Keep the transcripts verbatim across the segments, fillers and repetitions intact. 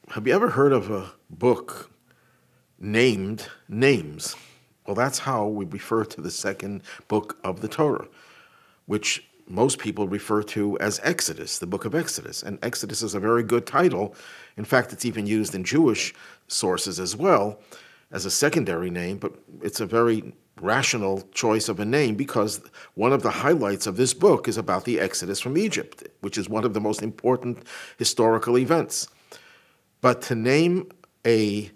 Have you ever heard of a book named Names? Well, that's how we refer to the second book of the Torah, which most people refer to as Exodus, the book of Exodus. And Exodus is a very good title. In fact, it's even used in Jewish sources as well as a secondary name, but it's a very rational choice of a name because one of the highlights of this book is about the Exodus from Egypt, which is one of the most important historical events. But to name a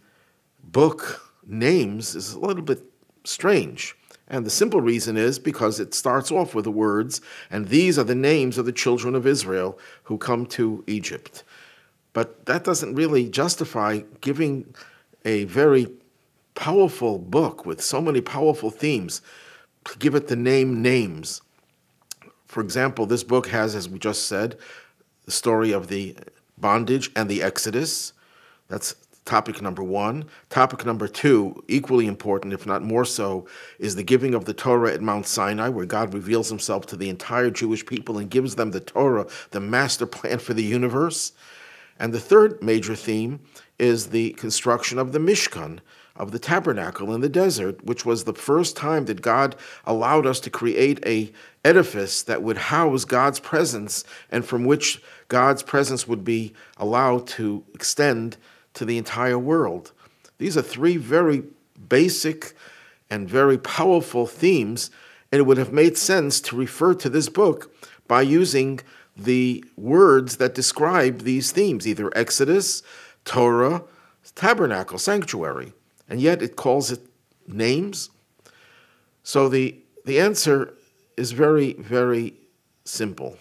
book names is a little bit strange. And the simple reason is because it starts off with the words, and these are the names of the children of Israel who come to Egypt. But that doesn't really justify giving a very powerful book with so many powerful themes, to give it the name Names. For example, this book has, as we just said, the story of the bondage and the Exodus. That's topic number one. Topic number two, equally important, if not more so, is the giving of the Torah at Mount Sinai, where God reveals himself to the entire Jewish people and gives them the Torah, the master plan for the universe. And the third major theme is the construction of the Mishkan, of the tabernacle in the desert, which was the first time that God allowed us to create a edifice that would house God's presence and from which God's presence would be allowed to extend to the entire world. These are three very basic and very powerful themes, and it would have made sense to refer to this book by using the words that describe these themes, either Exodus, Torah, tabernacle, sanctuary, and yet it calls it names. So the, the answer is very, very simple.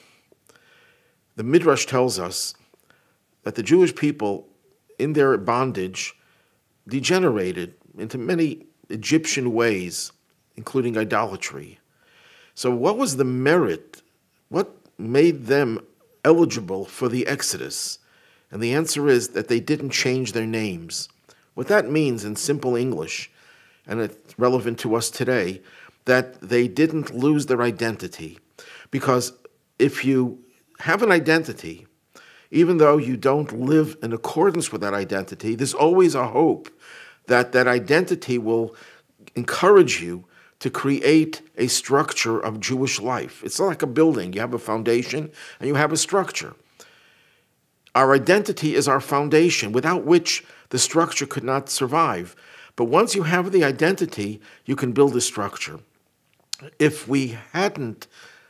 The Midrash tells us that the Jewish people, in their bondage, degenerated into many Egyptian ways, including idolatry. So what was the merit? What made them eligible for the Exodus? And the answer is that they didn't change their names. What that means in simple English, and it's relevant to us today, that they didn't lose their identity. Because if you have an identity, even though you don't live in accordance with that identity, there's always a hope that that identity will encourage you to create a structure of Jewish life. It's like a building. You have a foundation and you have a structure. Our identity is our foundation, without which the structure could not survive. But once you have the identity, you can build a structure. If we hadn't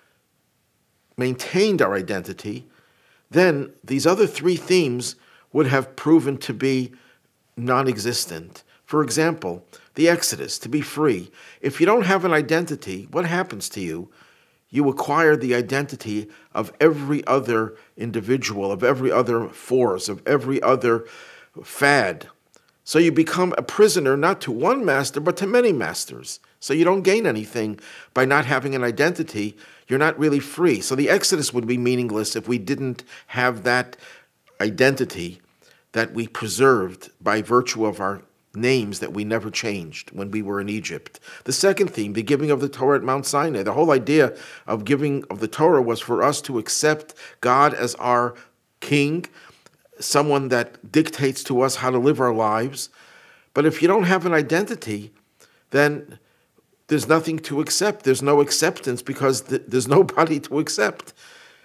maintained our identity, then these other three themes would have proven to be non-existent. For example, the Exodus, to be free. If you don't have an identity, what happens to you? You acquire the identity of every other individual, of every other force, of every other fad. So you become a prisoner not to one master, but to many masters. So you don't gain anything by not having an identity. You're not really free. So the Exodus would be meaningless if we didn't have that identity that we preserved by virtue of our names that we never changed when we were in Egypt. The second theme, the giving of the Torah at Mount Sinai. The whole idea of giving of the Torah was for us to accept God as our king, someone that dictates to us how to live our lives. But if you don't have an identity, then there's nothing to accept. There's no acceptance because th- there's nobody to accept.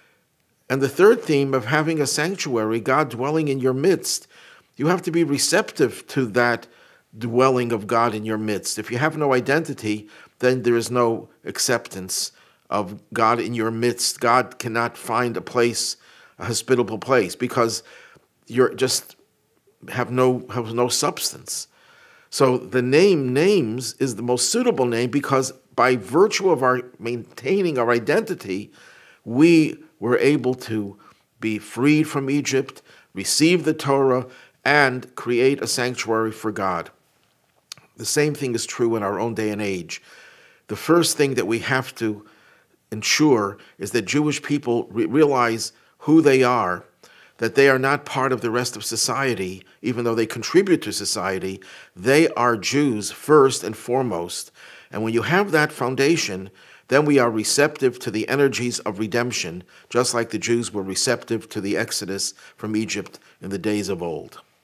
And the third theme of having a sanctuary, God dwelling in your midst, you have to be receptive to that dwelling of God in your midst. If you have no identity, then there is no acceptance of God in your midst. God cannot find a place, a hospitable place, because you're just have no have no substance. So the name Names is the most suitable name because by virtue of our maintaining our identity, we were able to be freed from Egypt, receive the Torah, and create a sanctuary for God. The same thing is true in our own day and age. The first thing that we have to ensure is that Jewish people re- realize who they are, that they are not part of the rest of society, even though they contribute to society. They are Jews first and foremost. And when you have that foundation, then we are receptive to the energies of redemption, just like the Jews were receptive to the Exodus from Egypt in the days of old.